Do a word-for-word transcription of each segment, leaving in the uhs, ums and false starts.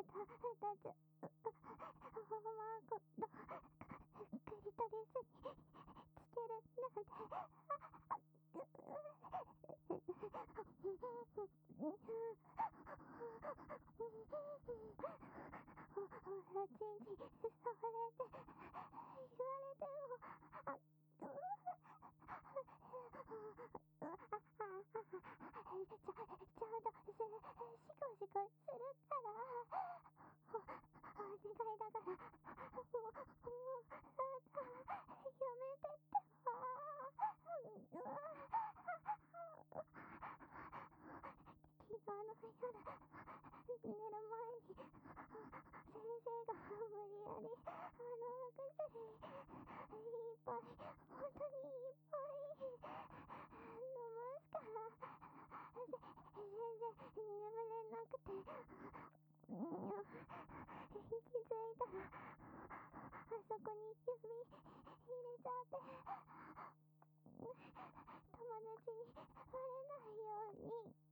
ちょおまんことクリトリスにつけるなんてほらちんちん触れて言われてもあちょちょうどシコシコするからお願いだからもうもうやめてってば昨日の夜寝る前に先生が無理やりあの薬いっぱい本当にいっぱい飲ますから全然眠れなくて気づいたらあそこに指入れちゃって友達にバレないように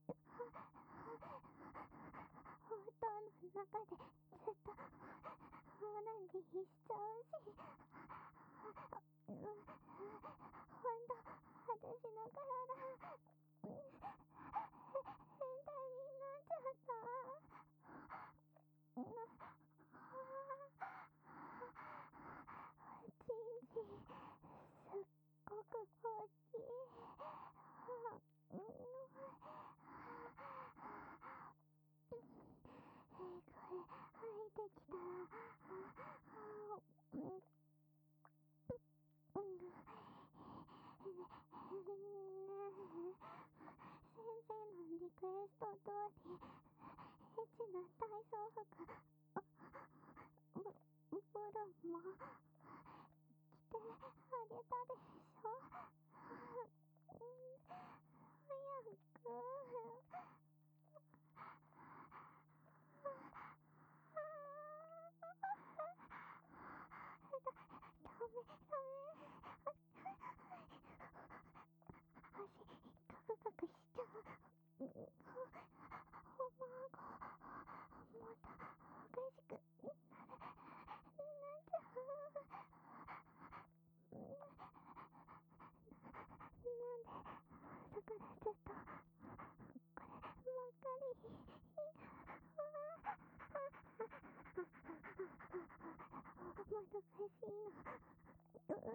お布団の中でずっとオナニーしちゃうしほんと私の体変態になっちゃったちんちんすっごく大きいこれ入ってきたら先生のリクエスト通りエッチな体操服ブブルも着てあげたでしょ早くダメダメ足カクカクしちゃうおまんこもっとおかしくなるなっちゃうなんでだからずっとこればっかりもどかしいのうう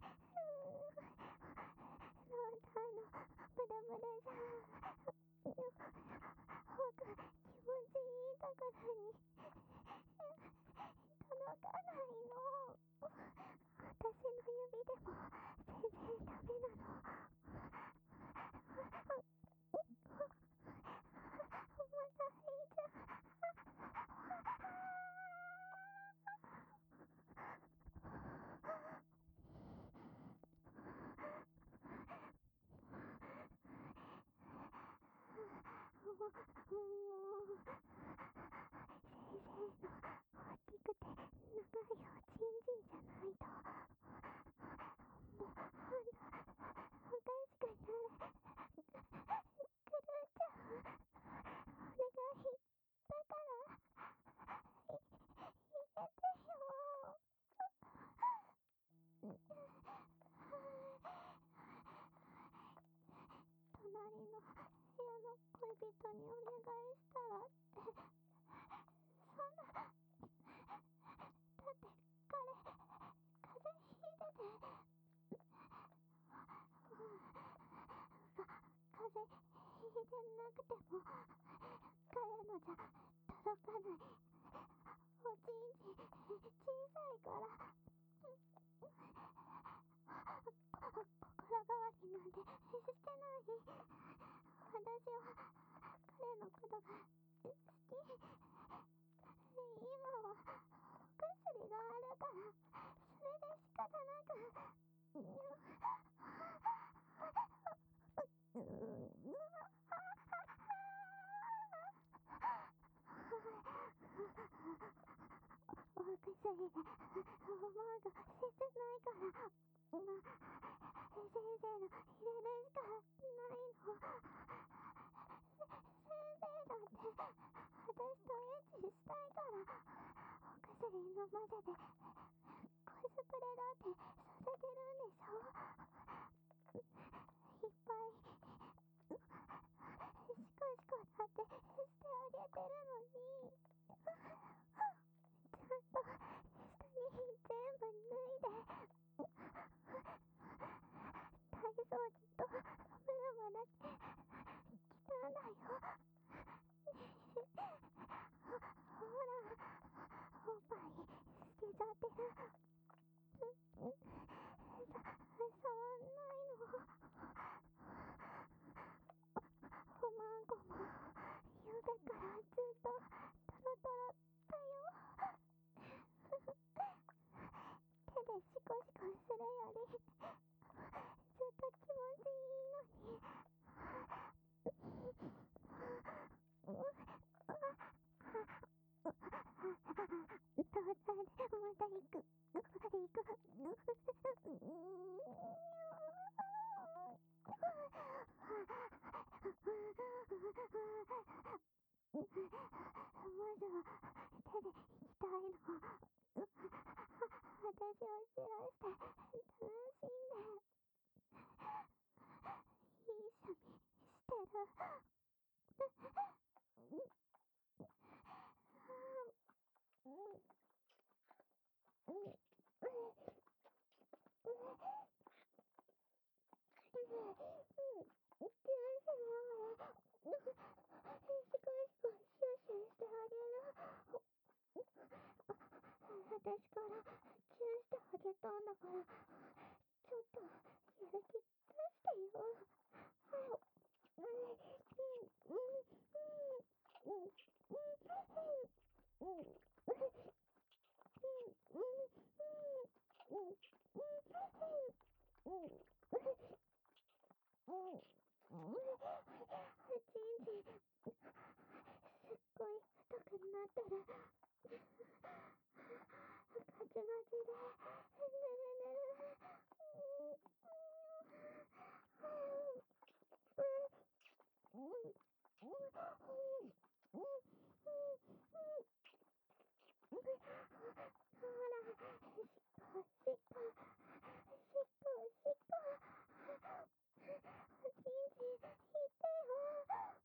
なんだあのブルブルじゃん僕気持ちいいところに届かないの私の指でも全然ダメなの重たいじゃんもう先生の大きくて長いおちんちんじゃないともうあんなおかしくなる狂っちゃうお願いだから入れてよ隣の部屋の恋人にお願いしたらってそんなだって彼風邪ひいてて風邪ひいてなくても彼のじゃ届かないおちんちん小さいから心変わりなんてしてない私は彼のことが好き今はお薬があるからそれで仕方なくお薬で思うが切ないから先生の入れるしかないの先生だって私とエッチしたいからお薬飲ませてコスプレだってさせてるんでしょ。いっぱいシコシコだってしてあげてるのにちゃんと下に全部脱いで体操着とブルマだけ着たんだよ。ほらおっぱい透けちゃってる。さ触んないの。おまんこもゆうべからずっとトロトロだよ。手でシコシコするよりずっと気持ちいいのに。父さんまた行くまた行く。まずは手で行きたいの。私を知らして楽しんでいい趣味してる。私からチューしてあげたんだからちょっとやる気出してよ。ちんちんすっごい太くなってる。ガチガチでぬるぬる。ほらしっこしっこしっこしっこ。おちんちん引いてよ。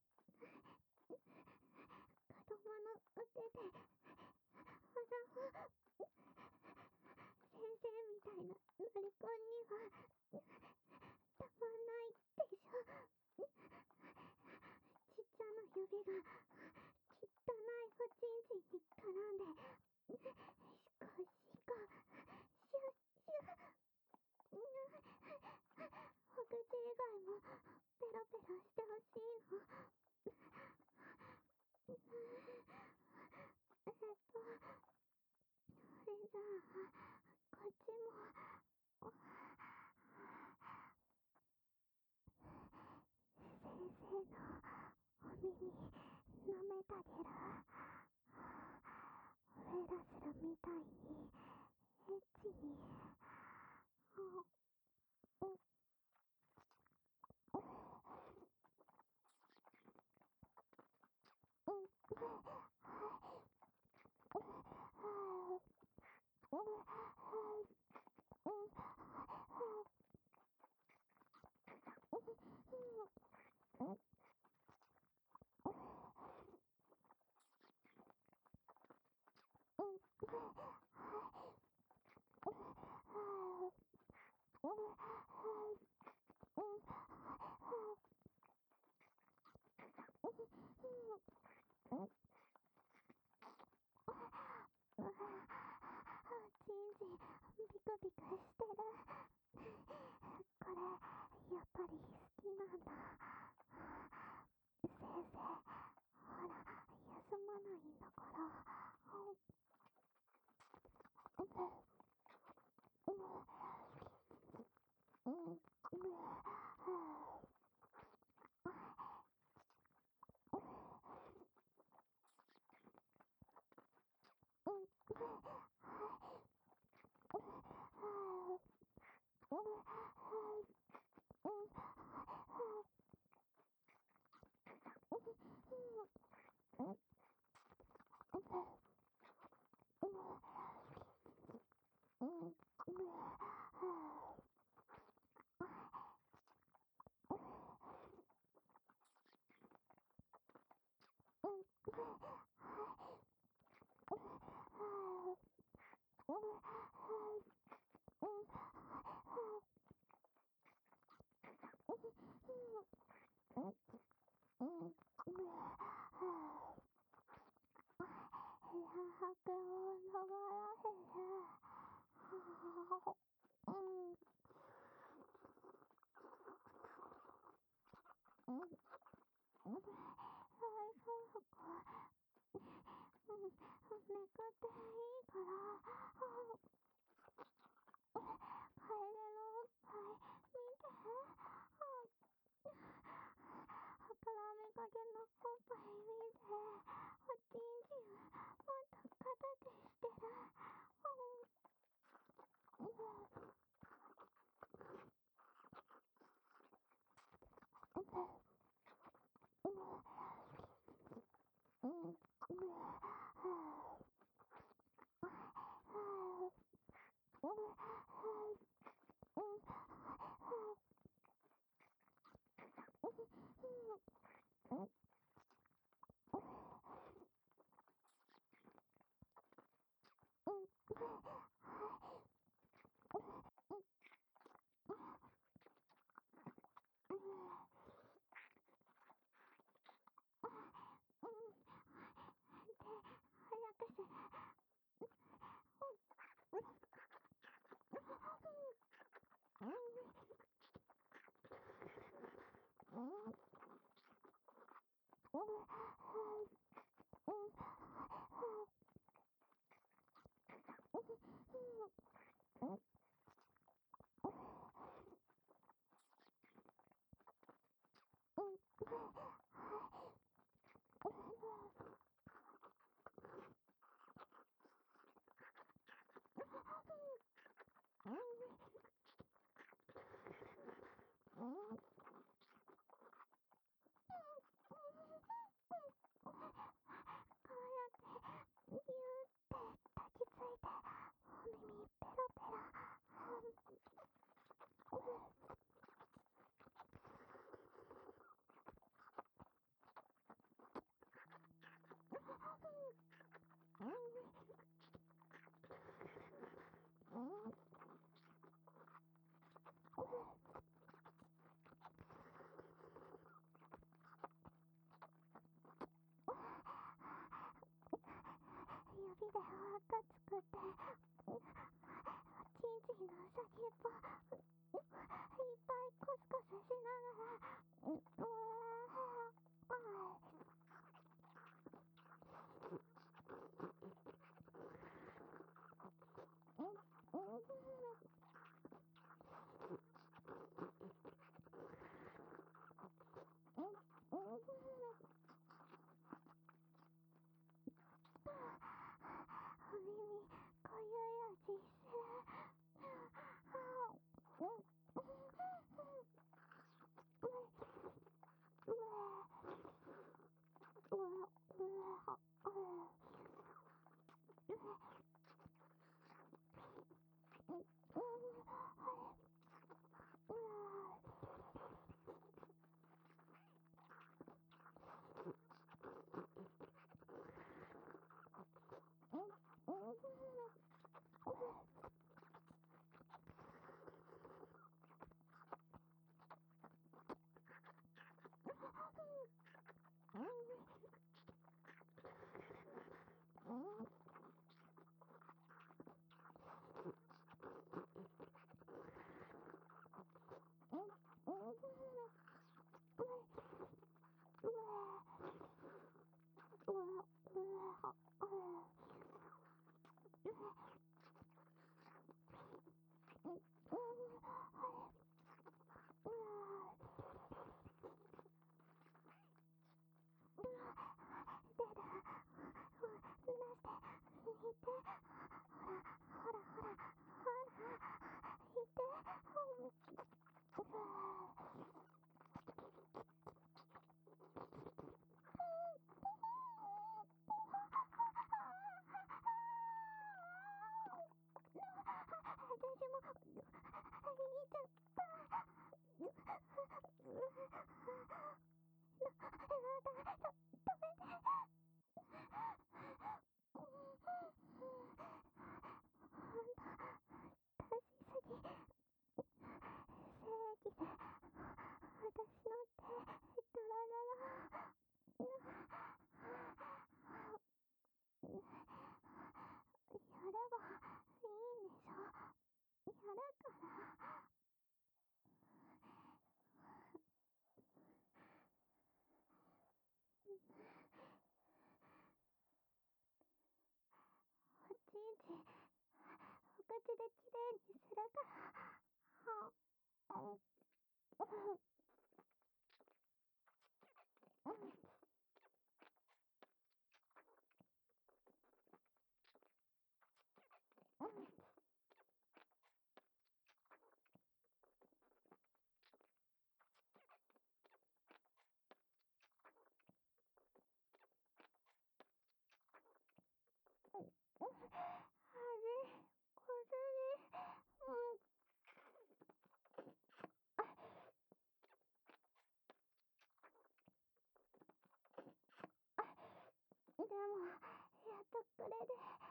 子供の腕でほら先生みたいなロリコンにはたまんないでしょ。ちっちゃな指が汚いおちんちんに絡んでシコシコシュッシュッ。お口以外もペロペロしてほしいの。えっとそれじゃあこっちも先生のお耳舐めてあげる。フェラスルみたいにエッチに。ちんちんビクビクしてる。これやっぱり好きなんだ。先生ほら休まないんだから。 日お口できれいにするから。は、うん、うん、うん。あれ、これね、うん。でも、やっとこれで